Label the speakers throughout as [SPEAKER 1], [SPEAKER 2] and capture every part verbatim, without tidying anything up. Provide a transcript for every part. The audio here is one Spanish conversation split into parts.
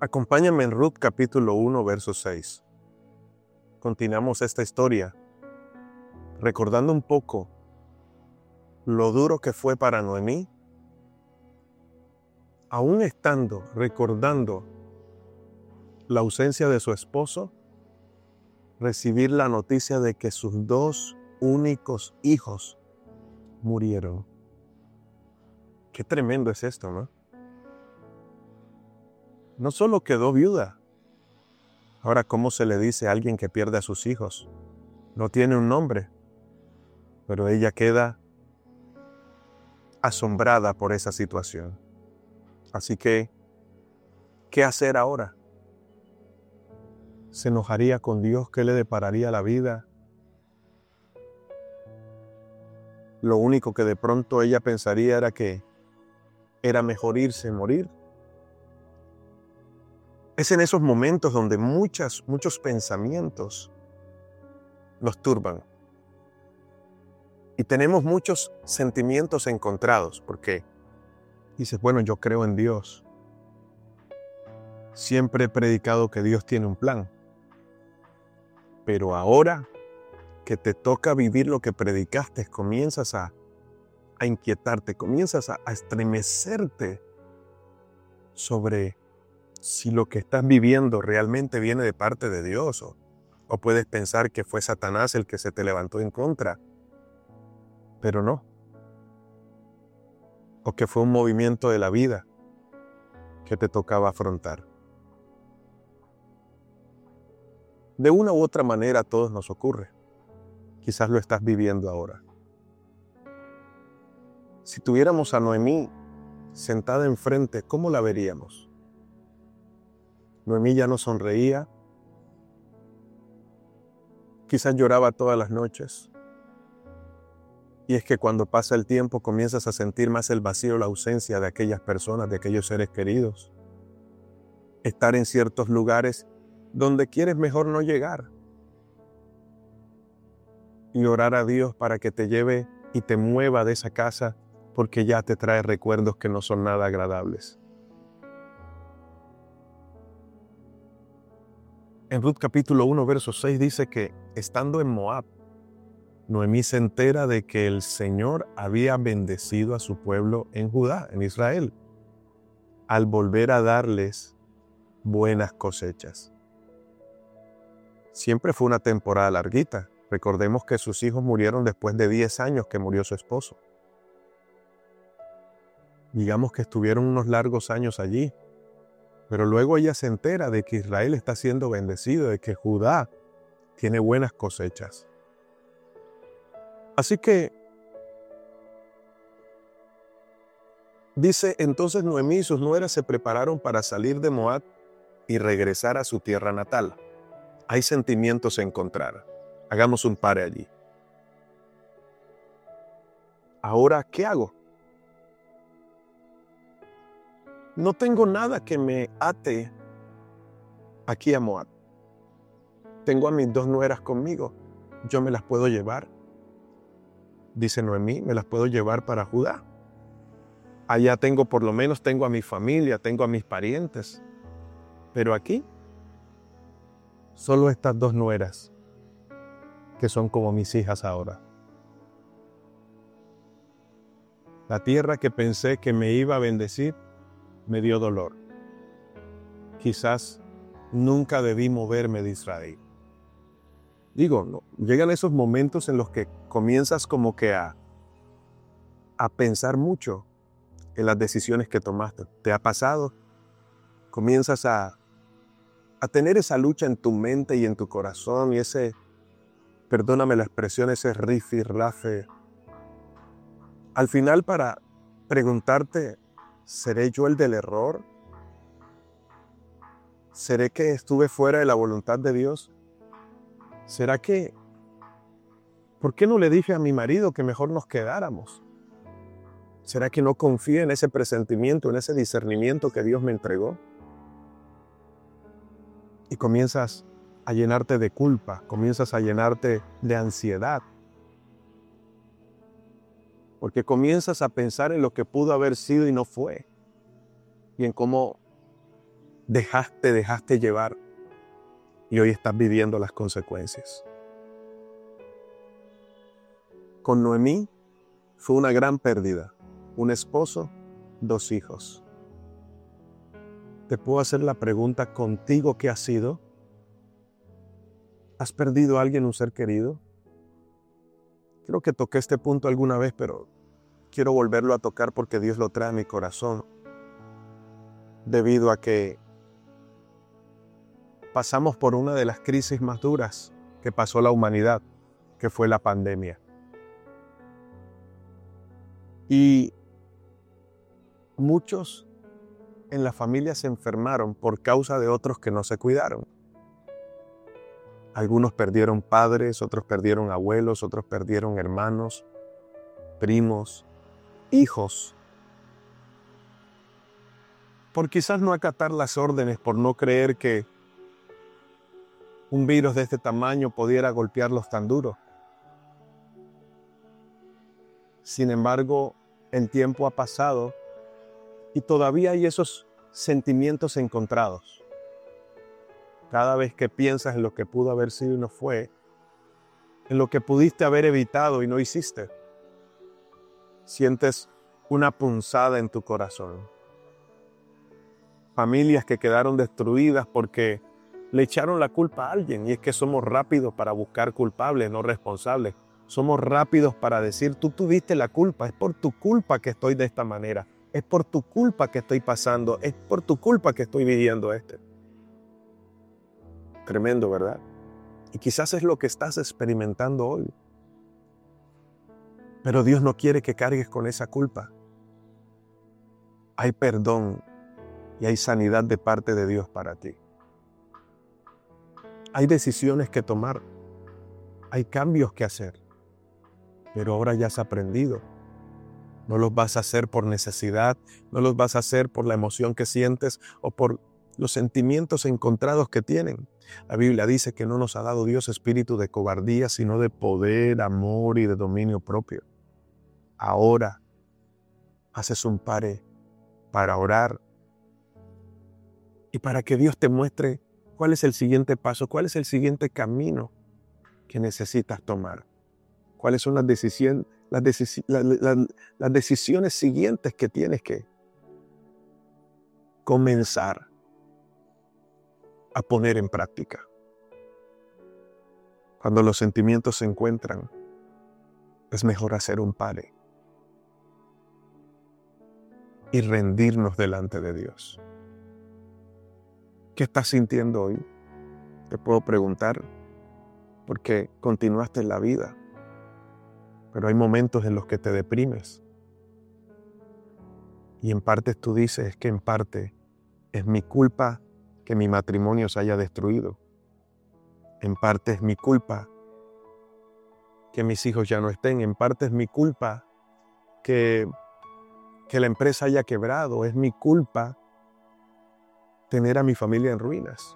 [SPEAKER 1] Acompáñame en Ruth capítulo uno, verso seis. Continuamos esta historia recordando un poco lo duro que fue para Noemí, aún estando recordando la ausencia de su esposo, recibir la noticia de que sus dos únicos hijos murieron. Qué tremendo es esto, ¿no? No solo quedó viuda. Ahora, ¿cómo se le dice a alguien que pierde a sus hijos? No tiene un nombre, pero ella queda asombrada por esa situación. Así que, ¿qué hacer ahora? ¿Se enojaría con Dios? ¿Qué le depararía la vida? Lo único que de pronto ella pensaría era que era mejor irse y morir. Es en esos momentos donde muchas, muchos pensamientos nos turban. Y tenemos muchos sentimientos encontrados, porque dices, bueno, yo creo en Dios. Siempre he predicado que Dios tiene un plan. Pero ahora que te toca vivir lo que predicaste, comienzas a, a inquietarte, comienzas a, a estremecerte sobre si lo que estás viviendo realmente viene de parte de Dios, o, o puedes pensar que fue Satanás el que se te levantó en contra, pero no. O que fue un movimiento de la vida que te tocaba afrontar. De una u otra manera a todos nos ocurre. Quizás lo estás viviendo ahora. Si tuviéramos a Noemí sentada enfrente, ¿cómo la veríamos? Noemí ya no sonreía. Quizás lloraba todas las noches. Y es que cuando pasa el tiempo comienzas a sentir más el vacío, la ausencia de aquellas personas, de aquellos seres queridos. Estar en ciertos lugares donde quieres mejor no llegar. Y orar a Dios para que te lleve y te mueva de esa casa, porque ya te trae recuerdos que no son nada agradables. En Ruth capítulo uno, verso seis dice que estando en Moab, Noemí se entera de que el Señor había bendecido a su pueblo en Judá, en Israel, al volver a darles buenas cosechas. Siempre fue una temporada larguita. Recordemos que sus hijos murieron después de diez años que murió su esposo. Digamos que estuvieron unos largos años allí. Pero luego ella se entera de que Israel está siendo bendecido, de que Judá tiene buenas cosechas. Así que dice, entonces Noemí y sus nueras se prepararon para salir de Moab y regresar a su tierra natal. Hay sentimientos a encontrar. Hagamos un pare allí. Ahora, ¿qué hago? No tengo nada que me ate aquí a Moab. Tengo a mis dos nueras conmigo. Yo me las puedo llevar. Dice Noemí, me las puedo llevar para Judá. Allá tengo, por lo menos tengo a mi familia, tengo a mis parientes. Pero aquí, solo estas dos nueras, que son como mis hijas ahora. La tierra que pensé que me iba a bendecir, me dio dolor. Quizás nunca debí moverme de Israel. Digo, no, llegan esos momentos en los que comienzas como que a, a pensar mucho en las decisiones que tomaste. ¿Te ha pasado? Comienzas a, a tener esa lucha en tu mente y en tu corazón y ese, perdóname la expresión, ese rifirrafe. Al final, para preguntarte, ¿seré yo el del error? ¿Seré que estuve fuera de la voluntad de Dios? ¿Será que, por qué no le dije a mi marido que mejor nos quedáramos? ¿Será que no confié en ese presentimiento, en ese discernimiento que Dios me entregó? Y comienzas a llenarte de culpa, comienzas a llenarte de ansiedad. Porque comienzas a pensar en lo que pudo haber sido y no fue. Y en cómo dejaste, dejaste llevar y hoy estás viviendo las consecuencias. Con Noemí fue una gran pérdida. Un esposo, dos hijos. Te puedo hacer la pregunta, ¿contigo qué ha sido? ¿Has perdido a alguien, un ser querido? Creo que toqué este punto alguna vez, pero quiero volverlo a tocar porque Dios lo trae a mi corazón. Debido a que pasamos por una de las crisis más duras que pasó la humanidad, que fue la pandemia. Y muchos en la familia se enfermaron por causa de otros que no se cuidaron. Algunos perdieron padres, otros perdieron abuelos, otros perdieron hermanos, primos, hijos. Por quizás no acatar las órdenes, por no creer que un virus de este tamaño pudiera golpearlos tan duro. Sin embargo, el tiempo ha pasado y todavía hay esos sentimientos encontrados. Cada vez que piensas en lo que pudo haber sido y no fue, en lo que pudiste haber evitado y no hiciste, sientes una punzada en tu corazón. Familias que quedaron destruidas porque le echaron la culpa a alguien, y es que somos rápidos para buscar culpables, no responsables. Somos rápidos para decir, tú tuviste la culpa, es por tu culpa que estoy de esta manera, es por tu culpa que estoy pasando, es por tu culpa que estoy viviendo este. Tremendo, ¿verdad? Y quizás es lo que estás experimentando hoy. Pero Dios no quiere que cargues con esa culpa. Hay perdón y hay sanidad de parte de Dios para ti. Hay decisiones que tomar, hay cambios que hacer, pero ahora ya has aprendido. No los vas a hacer por necesidad, no los vas a hacer por la emoción que sientes o por los sentimientos encontrados que tienen. La Biblia dice que no nos ha dado Dios espíritu de cobardía, sino de poder, amor y de dominio propio. Ahora haces un pare para orar y para que Dios te muestre cuál es el siguiente paso, cuál es el siguiente camino que necesitas tomar. ¿Cuáles son las decisiones, las, decisi- la- la- las decisiones siguientes que tienes que comenzar a poner en práctica? Cuando los sentimientos se encuentran, es mejor hacer un pare y rendirnos delante de Dios. ¿Qué estás sintiendo hoy? Te puedo preguntar, porque continuaste en la vida, pero hay momentos en los que te deprimes. Y en parte tú dices que en parte es mi culpa que mi matrimonio se haya destruido. En parte es mi culpa que mis hijos ya no estén. En parte es mi culpa que, que la empresa haya quebrado. Es mi culpa tener a mi familia en ruinas.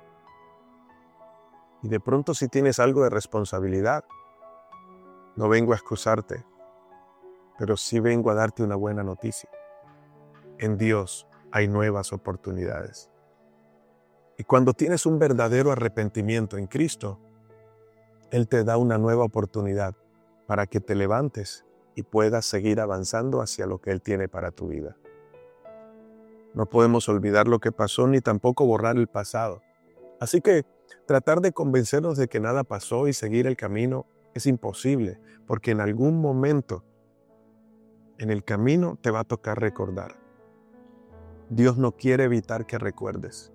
[SPEAKER 1] Y de pronto, si tienes algo de responsabilidad, no vengo a excusarte, pero sí vengo a darte una buena noticia. En Dios hay nuevas oportunidades. Y cuando tienes un verdadero arrepentimiento en Cristo, Él te da una nueva oportunidad para que te levantes y puedas seguir avanzando hacia lo que Él tiene para tu vida. No podemos olvidar lo que pasó ni tampoco borrar el pasado. Así que tratar de convencernos de que nada pasó y seguir el camino es imposible, porque en algún momento en el camino te va a tocar recordar. Dios no quiere evitar que recuerdes.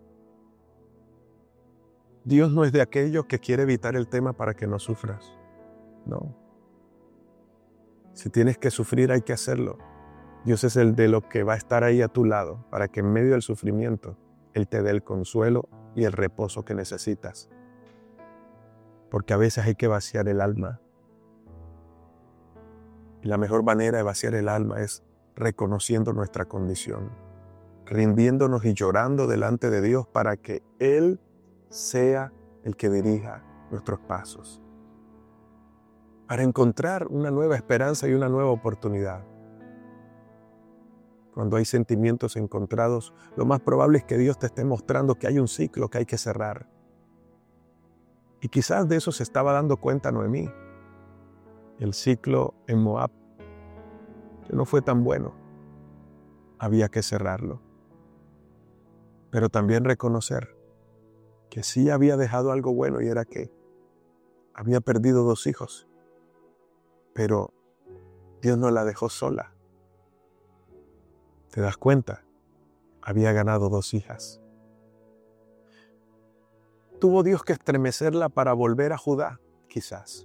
[SPEAKER 1] Dios no es de aquellos que quiere evitar el tema para que no sufras. No. Si tienes que sufrir, hay que hacerlo. Dios es el de lo que va a estar ahí a tu lado para que en medio del sufrimiento Él te dé el consuelo y el reposo que necesitas. Porque a veces hay que vaciar el alma. Y la mejor manera de vaciar el alma es reconociendo nuestra condición, rindiéndonos y llorando delante de Dios para que Él sea el que dirija nuestros pasos, para encontrar una nueva esperanza y una nueva oportunidad. Cuando hay sentimientos encontrados, lo más probable es que Dios te esté mostrando que hay un ciclo que hay que cerrar. Y quizás de eso se estaba dando cuenta Noemí. El ciclo en Moab, que no fue tan bueno, había que cerrarlo. Pero también reconocer que sí había dejado algo bueno, y era que había perdido dos hijos. Pero Dios no la dejó sola. ¿Te das cuenta? Había ganado dos hijas. ¿Tuvo Dios que estremecerla para volver a Judá? Quizás.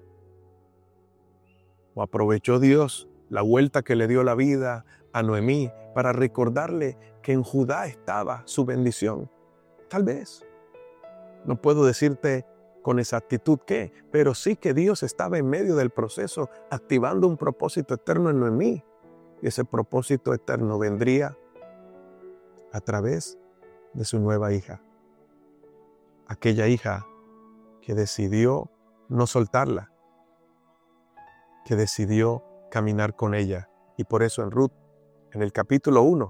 [SPEAKER 1] ¿O aprovechó Dios la vuelta que le dio la vida a Noemí para recordarle que en Judá estaba su bendición? Tal vez. No puedo decirte con exactitud qué, pero sí que Dios estaba en medio del proceso activando un propósito eterno en Noemí. Y ese propósito eterno vendría a través de su nueva hija. Aquella hija que decidió no soltarla, que decidió caminar con ella. Y por eso en Ruth, en el capítulo uno,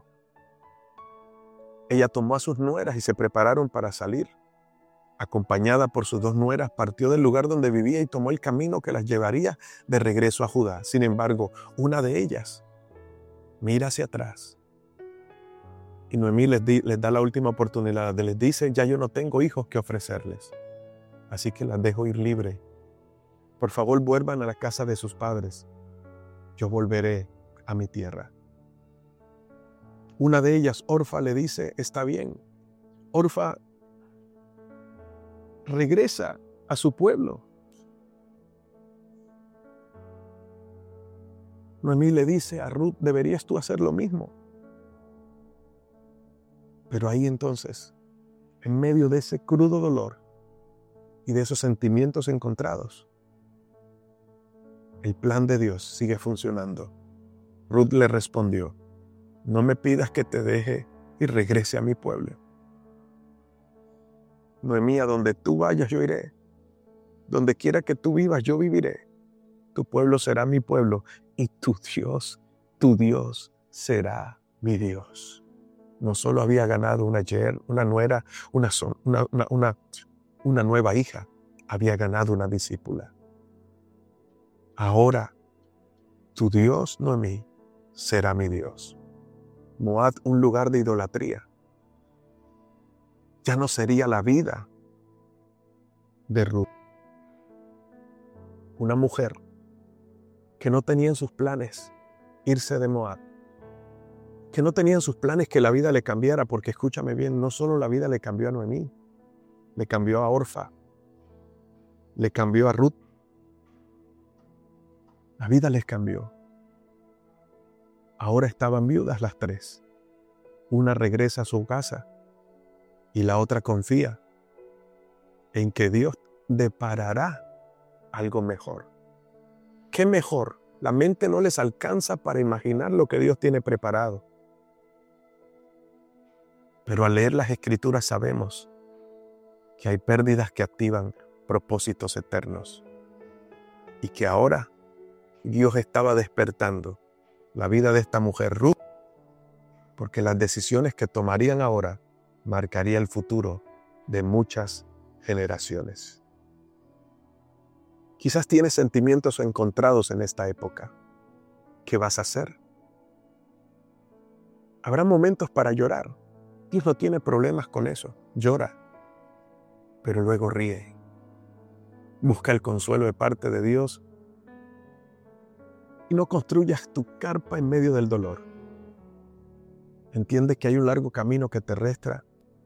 [SPEAKER 1] ella tomó a sus nueras y se prepararon para salir. Acompañada por sus dos nueras, partió del lugar donde vivía y tomó el camino que las llevaría de regreso a Judá. Sin embargo, una de ellas mira hacia atrás. Y Noemí les, di, les da la última oportunidad. Les dice, ya yo no tengo hijos que ofrecerles. Así que las dejo ir libre. Por favor, vuelvan a la casa de sus padres. Yo volveré a mi tierra. Una de ellas, Orfa, le dice, está bien. Orfa regresa a su pueblo. Noemí le dice a Ruth, deberías tú hacer lo mismo. Pero ahí entonces, en medio de ese crudo dolor y de esos sentimientos encontrados, el plan de Dios sigue funcionando. Ruth le respondió, no me pidas que te deje y regrese a mi pueblo. Noemí, a donde tú vayas yo iré. Donde quiera que tú vivas yo viviré. Tu pueblo será mi pueblo y tu Dios, tu Dios será mi Dios. No solo había ganado una yer, una nuera, una, una, una, una, una nueva hija, había ganado una discípula. Ahora, tu Dios, Noemí, será mi Dios. Moab, un lugar de idolatría. Ya no sería la vida de Ruth. Una mujer que no tenía en sus planes irse de Moab. Que no tenía en sus planes que la vida le cambiara, porque escúchame bien, no solo la vida le cambió a Noemí, le cambió a Orfa, le cambió a Ruth. La vida les cambió. Ahora estaban viudas las tres. Una regresa a su casa y la otra confía en que Dios deparará algo mejor. ¿Qué mejor? La mente no les alcanza para imaginar lo que Dios tiene preparado. Pero al leer las Escrituras sabemos que hay pérdidas que activan propósitos eternos. Y que ahora Dios estaba despertando la vida de esta mujer Ruth, porque las decisiones que tomarían ahora marcaría el futuro de muchas generaciones. Quizás tienes sentimientos encontrados en esta época. ¿Qué vas a hacer? Habrá momentos para llorar. Dios no tiene problemas con eso. Llora, pero luego ríe. Busca el consuelo de parte de Dios y no construyas tu carpa en medio del dolor. Entiende que hay un largo camino que te resta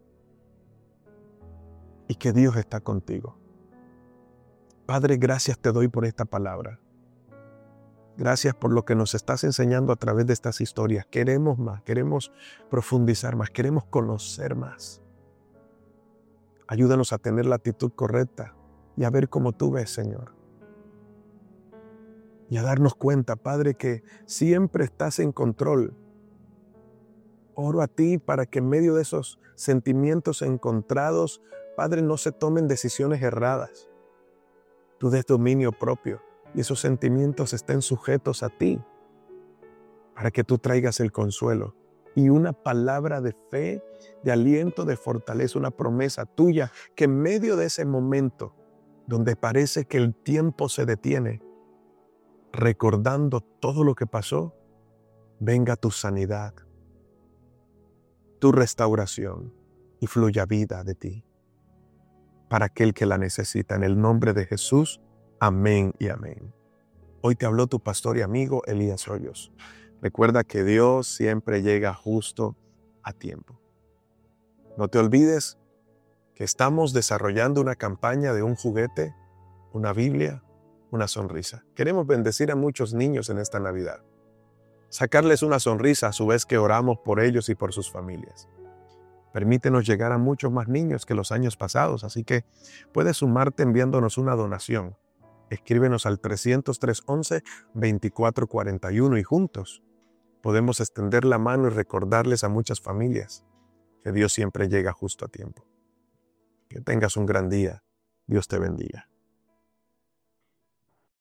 [SPEAKER 1] y que Dios está contigo. Padre, gracias te doy por esta palabra. Gracias por lo que nos estás enseñando a través de estas historias. Queremos más, queremos profundizar más, queremos conocer más. Ayúdanos a tener la actitud correcta y a ver como tú ves, Señor. Y a darnos cuenta, Padre, que siempre estás en control. Oro a ti para que en medio de esos sentimientos encontrados, Padre, no se tomen decisiones erradas. Tú des dominio propio y esos sentimientos estén sujetos a ti para que tú traigas el consuelo y una palabra de fe, de aliento, de fortaleza, una promesa tuya, que en medio de ese momento donde parece que el tiempo se detiene, recordando todo lo que pasó, venga tu sanidad, tu restauración y fluya vida de ti para aquel que la necesita. En el nombre de Jesús, amén y amén. Hoy te habló tu pastor y amigo Elías Hoyos. Recuerda que Dios siempre llega justo a tiempo. No te olvides que estamos desarrollando una campaña de un juguete, una Biblia, una sonrisa. Queremos bendecir a muchos niños en esta Navidad. Sacarles una sonrisa a su vez que oramos por ellos y por sus familias. Permítenos llegar a muchos más niños que los años pasados, así que puedes sumarte enviándonos una donación. Escríbenos al trescientos tres once, veinticuatro cuarenta y uno y juntos podemos extender la mano y recordarles a muchas familias que Dios siempre llega justo a tiempo. Que tengas un gran día. Dios te bendiga.